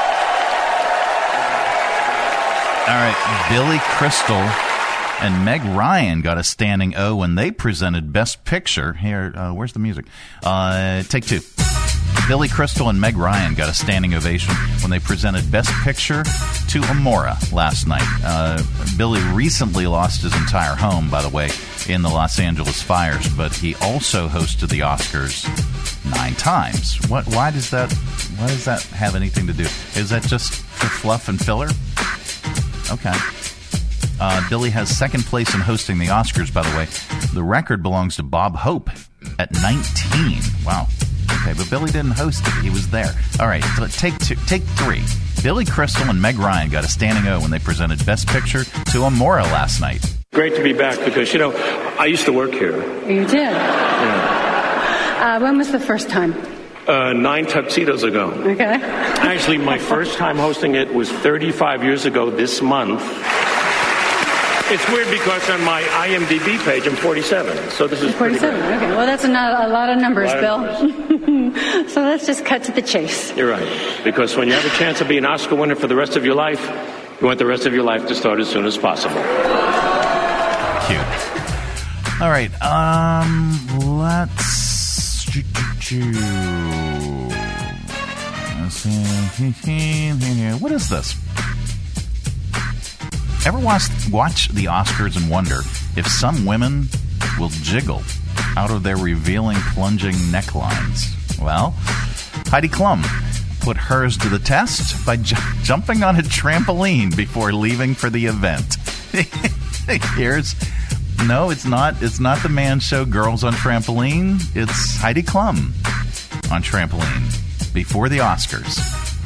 All right, Billy Crystal and Meg Ryan got a standing O when they presented Best Picture. Here, uh, where's the music? Uh, take two. Billy Crystal and Meg Ryan got a standing ovation when they presented Best Picture to Amora last night. Uh, Billy recently lost his entire home, by the way, in the Los Angeles fires, but he also hosted the Oscars nine times. What? Why does that? Why does that have anything to do? Is that just for fluff and filler? Okay. Uh, Billy has second place in hosting the Oscars, by the way. The record belongs to Bob Hope at nineteen. Wow. Okay, but Billy didn't host it. He was there. All right, so take two, take three. Billy Crystal and Meg Ryan got a standing O when they presented Best Picture to Amora last night. Great to be back because, you know, I used to work here. You did? Yeah. Uh, when was the first time? Uh, nine tuxedos ago. Okay. Actually, my first time hosting it was thirty-five years ago this month. It's weird because on my I M D B page, I'm forty-seven. So this is forty-seven. Okay. Well, that's not a lot of numbers, of Bill. Numbers. So let's just cut to the chase. You're right. Because when you have a chance of being an Oscar winner for the rest of your life, You want the rest of your life to start as soon as possible. Cute. All right. Um, let's. Let's see. What is this? Ever watch, watch the Oscars and wonder if some women will jiggle out of their revealing plunging necklines? Well, Heidi Klum put hers to the test by ju- jumping on a trampoline before leaving for the event. Here's no, it's not. It's not the man show Girls on Trampoline. It's Heidi Klum on trampoline before the Oscars.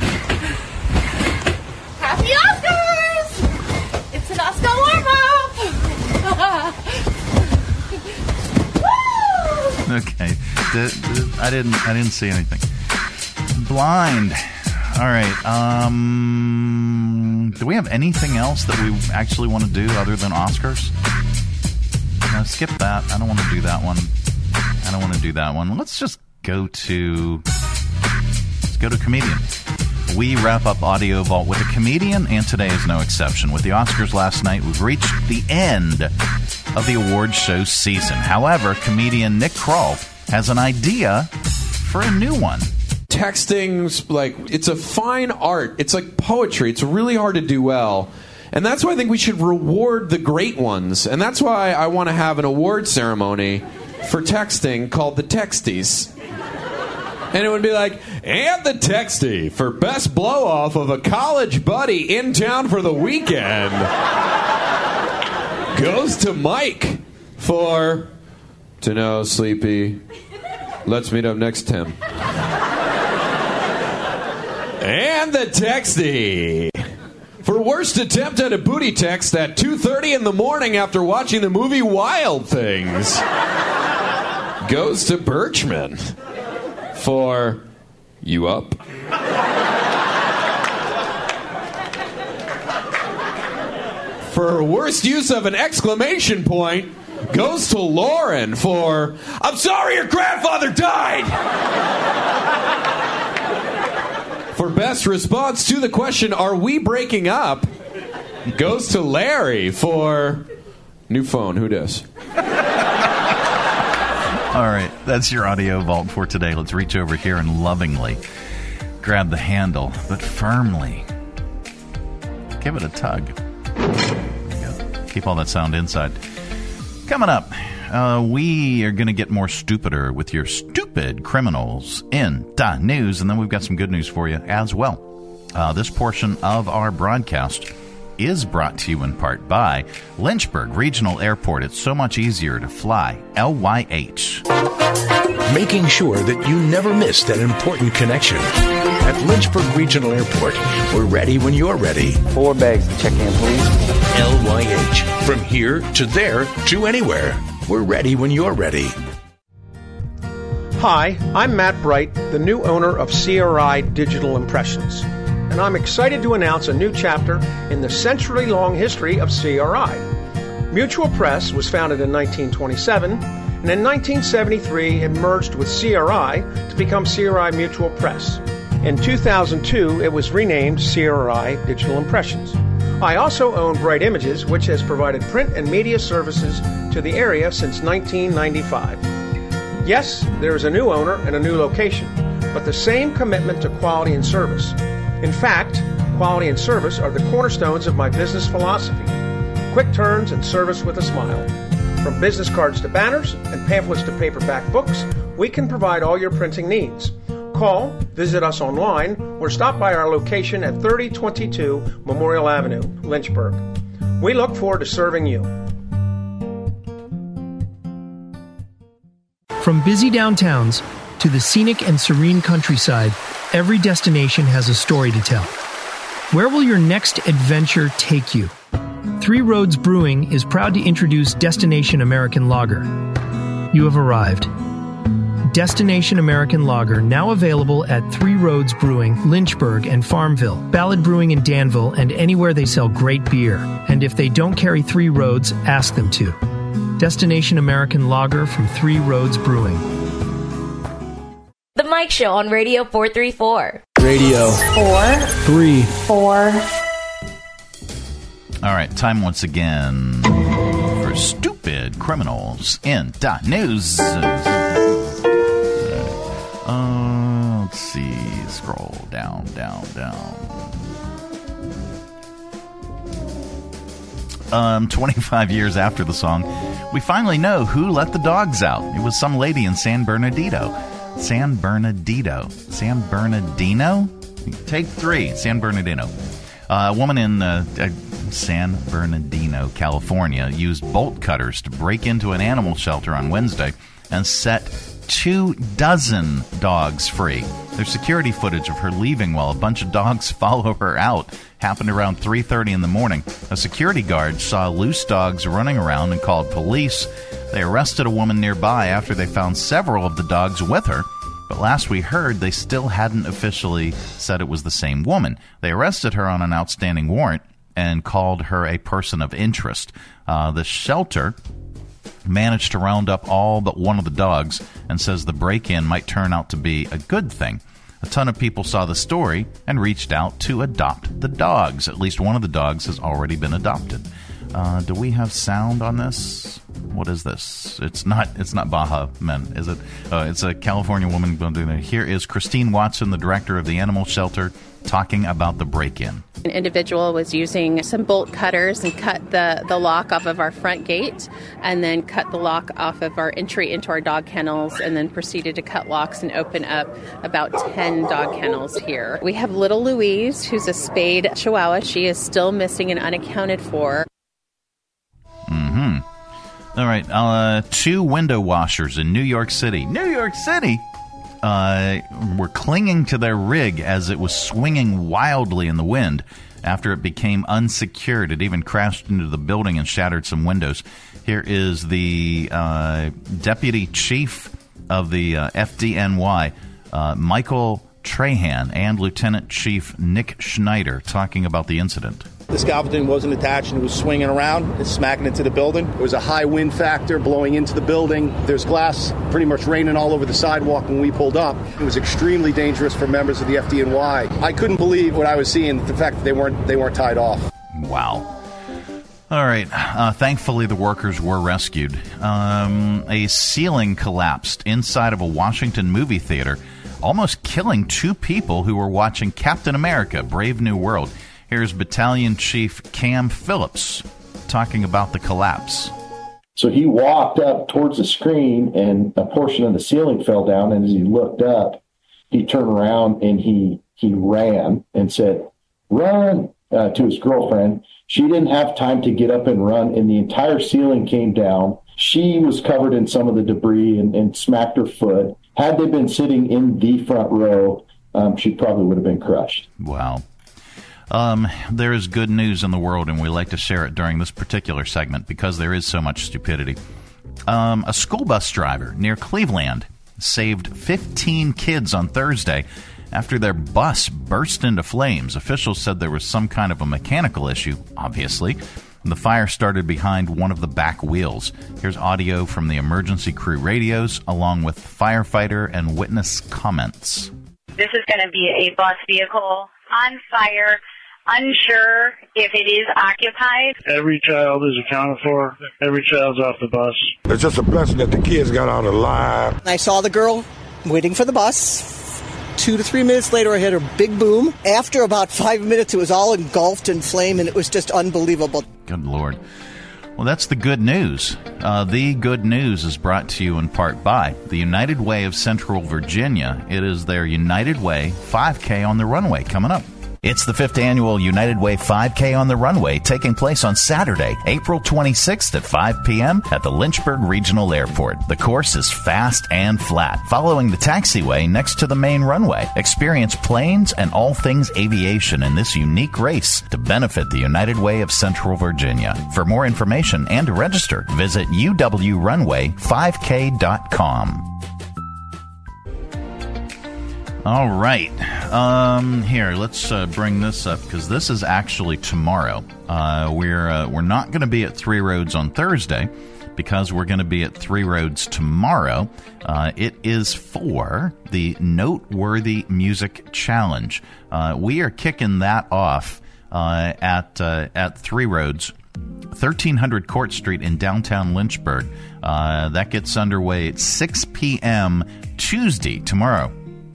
Happy Oscars! It's an Oscar warm-up. Okay, D- d- I didn't. I didn't see anything. Blind. All right. Um, do we have anything else that we actually want to do other than Oscars? No, skip that. I don't want to do that one. I don't want to do that one. Let's just go to. Let's go to comedian. We wrap up Audio Vault with a comedian, and today is no exception. With the Oscars last night, we've reached the end of the awards show season. However, comedian Nick Kroll has an idea for a new one. Texting's like, it's a fine art. It's like poetry. It's really hard to do well. And that's why I think we should reward the great ones. And that's why I want to have an award ceremony for texting called the Texties. And it would be like, and the Textie for best blow-off of a college buddy in town for the weekend goes to Mike for, to know, sleepy, let's meet up next, Tim. And the Textie for worst attempt at a booty text at two thirty in the morning after watching the movie Wild Things goes to Birchman for you up. For worst use of an exclamation point goes to Lauren for I'm sorry your grandfather died. For best response to the question, are we breaking up, goes to Larry for new phone. Who does? All right, that's your Audio Vault for today. Let's reach over here and lovingly grab the handle, but firmly give it a tug. There we go. Keep all that sound inside. Coming up, uh, we are going to get more stupider with your stupid criminals in the news, and then we've got some good news for you as well. Uh, this portion of our broadcast is brought to you in part by Lynchburg Regional Airport. It's so much easier to fly. L Y H. Making sure that you never miss that important connection. At Lynchburg Regional Airport, we're ready when you're ready. Four bags to check in, please. L Y H. From here to there to anywhere. We're ready when you're ready. Hi, I'm Matt Bright, the new owner of C R I Digital Impressions. And I'm excited to announce a new chapter in the century-long history of C R I. Mutual Press was founded in nineteen twenty-seven, and in nineteen seventy-three it merged with C R I to become C R I Mutual Press. In two thousand two, it was renamed C R I Digital Impressions. I also own Bright Images, which has provided print and media services to the area since nineteen ninety-five. Yes, there is a new owner and a new location, but the same commitment to quality and service. In fact, quality and service are the cornerstones of my business philosophy. Quick turns and service with a smile. From business cards to banners and pamphlets to paperback books, we can provide all your printing needs. Call, visit us online, or stop by our location at thirty twenty-two Memorial Avenue, Lynchburg. We look forward to serving you. From busy downtowns to the scenic and serene countryside, every destination has a story to tell. Where will your next adventure take you? Three Roads Brewing is proud to introduce Destination American Lager. You have arrived. Destination American Lager, now available at Three Roads Brewing, Lynchburg, and Farmville, Ballard Brewing in Danville, and anywhere they sell great beer. And if they don't carry Three Roads, ask them to. Destination American Lager from Three Roads Brewing. The Mike Show on Radio four thirty-four. Radio four three four. All right, time once again for stupid criminals in dot news. Uh, let's see. Scroll down, down, down. Um, twenty-five years after the song, we finally know who let the dogs out. It was some lady in San Bernardino. San Bernardino. San Bernardino? Take three. San Bernardino. Uh, a woman in uh, San Bernardino, California, used bolt cutters to break into an animal shelter on Wednesday and set two dozen dogs free. There's security footage of her leaving while a bunch of dogs follow her out. Happened around three thirty in the morning. A security guard saw loose dogs running around and called police. They arrested a woman nearby after they found several of the dogs with her. But last we heard, they still hadn't officially said it was the same woman. They arrested her on an outstanding warrant and called her a person of interest. Uh, the shelter managed to round up all but one of the dogs and says the break-in might turn out to be a good thing. A ton of people saw the story and reached out to adopt the dogs. At least one of the dogs has already been adopted. Uh, do we have sound on this? What is this? It's not It's not Baja Men, is it? Uh, it's a California woman doing it. Here is Christine Watson, the director of the animal shelter, talking about the break-in. An individual was using some bolt cutters and cut the, the lock off of our front gate and then cut the lock off of our entry into our dog kennels and then proceeded to cut locks and open up about ten dog kennels here. We have little Louise, who's a spayed Chihuahua. She is still missing and unaccounted for. Mm-hmm. All right. Uh, two window washers in New York City. New York City? Uh, were clinging to their rig as it was swinging wildly in the wind after it became unsecured. It even crashed into the building and shattered some windows. Here is the uh, deputy chief of the uh, F D N Y, uh, Michael Trahan, and Lieutenant Chief Nick Schneider talking about the incident. The scaffolding wasn't attached and it was swinging around and smacking into the building. There was a high wind factor blowing into the building. There's glass pretty much raining all over the sidewalk when we pulled up. It was extremely dangerous for members of the F D N Y. I couldn't believe what I was seeing, the fact that they weren't they weren't tied off. Wow. All right. Uh, thankfully, the workers were rescued. Um, a ceiling collapsed inside of a Washington movie theater, almost killing two people who were watching Captain America: Brave New World. Here's Battalion Chief Cam Phillips talking about the collapse. So he walked up towards the screen and a portion of the ceiling fell down. And as he looked up, he turned around and he, he ran and said, "Run," uh, to his girlfriend. She didn't have time to get up and run, and the entire ceiling came down. She was covered in some of the debris and, and smacked her foot. Had they been sitting in the front row, um, she probably would have been crushed. Wow. Um, there is good news in the world, and we like to share it during this particular segment because there is so much stupidity. Um, a school bus driver near Cleveland saved fifteen kids on Thursday after their bus burst into flames. Officials said there was some kind of a mechanical issue, obviously. The fire started behind one of the back wheels. Here's audio from the emergency crew radios, along with firefighter and witness comments. This is going to be a bus vehicle on fire. Unsure if it is occupied. Every child is accounted for. Every child's off the bus. It's just a blessing that the kids got out alive. I saw the girl waiting for the bus. Two to three minutes later, I heard a big boom. After about five minutes, it was all engulfed in flame, and it was just unbelievable. Good Lord. Well, that's the good news. Uh, the good news is brought to you in part by the United Way of Central Virginia. It is their United Way five K on the runway coming up. It's the fifth annual United Way five K on the runway taking place on Saturday, April twenty-sixth at five p.m. at the Lynchburg Regional Airport. The course is fast and flat, following the taxiway next to the main runway. Experience planes and all things aviation in this unique race to benefit the United Way of Central Virginia. For more information and to register, visit u w runway five k dot com. All right. Um, here, let's uh, bring this up because this is actually tomorrow. Uh, we're uh, we're not going to be at Three Roads on Thursday because we're going to be at Three Roads tomorrow. Uh, it is for the Noteworthy Music Challenge. Uh, we are kicking that off uh, at uh, at Three Roads, thirteen hundred Court Street in downtown Lynchburg. Uh, that gets underway at six p.m. Tuesday, tomorrow.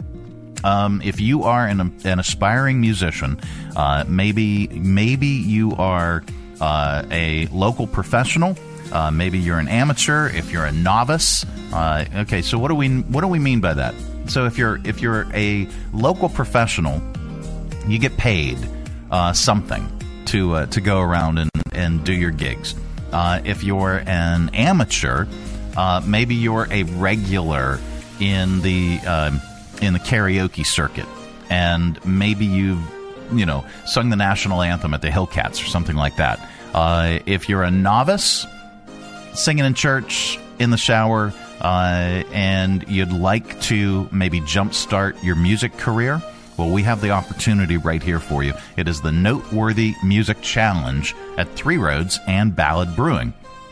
Um, if you are an, an aspiring musician, uh, maybe maybe you are uh, a local professional, uh, maybe you're an amateur, if you're a novice. Uh, okay, so what do we what do we mean by that? So if you're if you're a local professional, you get paid uh, something to uh, to go around and, and do your gigs. Uh, if you're an amateur, uh, maybe you're a regular in the uh, in the karaoke circuit, and maybe you've you know sung the national anthem at the Hillcats or something like that. Uh, if you're a novice, singing in church, in the shower, uh, and you'd like to maybe jumpstart your music career, well, we have the opportunity right here for you. It is the Noteworthy Music Challenge at Three Roads and Ballad Brewing.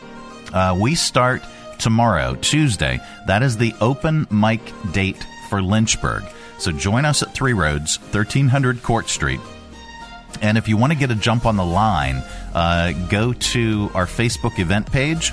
Uh, we start tomorrow, Tuesday. That is the open mic date for Lynchburg. So join us at Three Roads, thirteen hundred Court Street. And if you want to get a jump on the line, uh, go to our Facebook event page.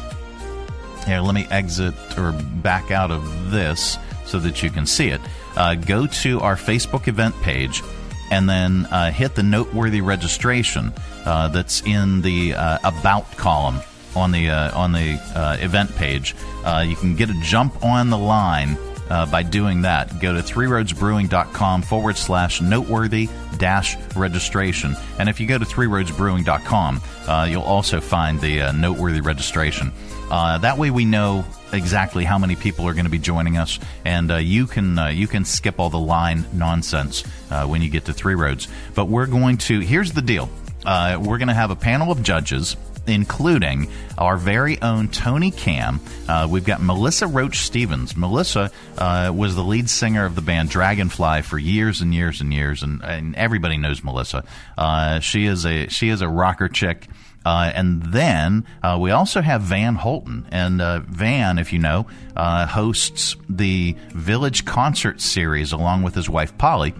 Here, let me exit or back out of this so that you can see it. Uh, go to our Facebook event page and then uh, hit the Noteworthy registration uh, that's in the uh, About column on the uh, on the uh, event page. Uh, you can get a jump on the line uh, by doing that. Go to three roads brewing dot com forward slash noteworthy dash registration. And if you go to three roads brewing dot com, uh, you'll also find the uh, Noteworthy registration. Uh, that way we know exactly how many people are going to be joining us, and uh, you can uh, you can skip all the line nonsense uh, when you get to Three Roads. But we're going to, here's the deal. Uh, we're going to have a panel of judges, including our very own Tony Cam. Uh, we've got Melissa Roach Stevens. Melissa uh, was the lead singer of the band Dragonfly for years and years and years, and, and everybody knows Melissa. Uh, she is a she is a rocker chick. Uh, and then uh, we also have Van Holton. And uh, Van, if you know, uh, hosts the Village Concert Series along with his wife, Polly.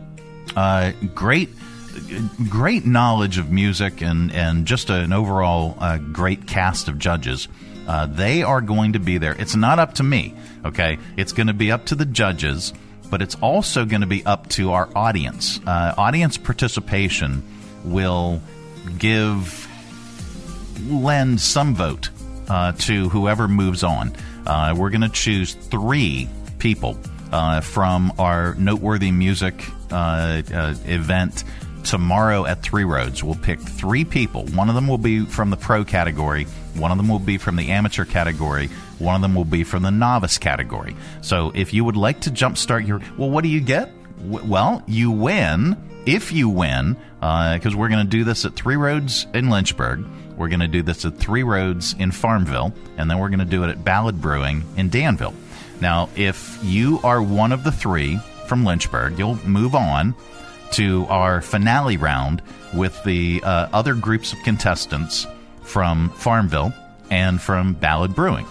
Uh, great great knowledge of music and, and just an overall uh, great cast of judges. Uh, they are going to be there. It's not up to me, okay? It's going to be up to the judges, but it's also going to be up to our audience. Uh, audience participation will give... lend some vote uh, to whoever moves on. Uh, we're going to choose three people uh, from our Noteworthy Music uh, uh, event tomorrow at Three Roads. We'll pick three people. One of them will be from the pro category. One of them will be from the amateur category. One of them will be from the novice category. So if you would like to jumpstart your... Well, what do you get? W- well, you win... If you win, because uh, we're going to do this at Three Roads in Lynchburg, we're going to do this at Three Roads in Farmville, and then we're going to do it at Ballad Brewing in Danville. Now, if you are one of the three from Lynchburg, you'll move on to our finale round with the uh, other groups of contestants from Farmville and from Ballad Brewing.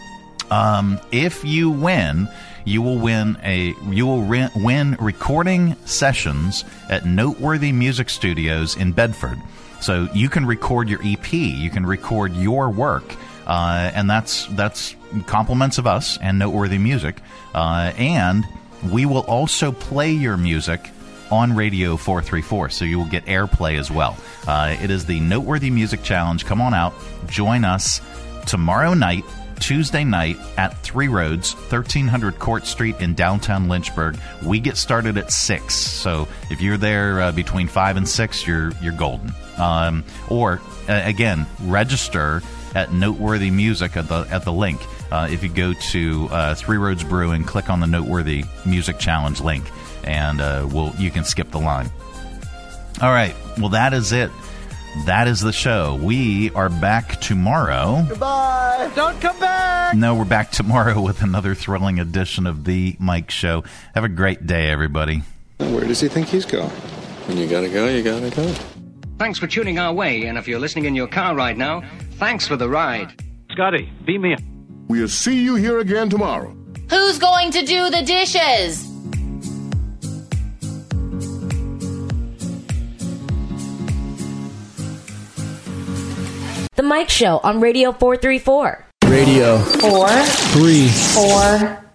Um, if you win... You will win a you will re- win recording sessions at Noteworthy Music Studios in Bedford. So you can record your E P, you can record your work, uh, and that's that's compliments of us and Noteworthy Music. Uh, and we will also play your music on Radio four thirty-four, so you will get airplay as well. Uh, it is the Noteworthy Music Challenge. Come on out, join us tomorrow night. Tuesday night at Three Roads, thirteen hundred Court Street in downtown Lynchburg. We get started at six, so if you're there uh, between five and six, you're you're golden. Um, or uh, again, register at Noteworthy Music at the at the link. Uh, if you go to uh, Three Roads Brewing, click on the Noteworthy Music Challenge link, and uh, we'll you can skip the line. All right, well that is it. That is the show. We are back tomorrow. Goodbye. Don't come back. No, we're back tomorrow with another thrilling edition of The Mike Show. Have a great day, everybody. Where does he think he's going? When you gotta go, you gotta go. Thanks for tuning our way, and if you're listening in your car right now, thanks for the ride. Scotty, beat me up. We'll see you here again tomorrow. Who's going to do the dishes? The Mike Show on Radio four thirty-four. Radio four three four.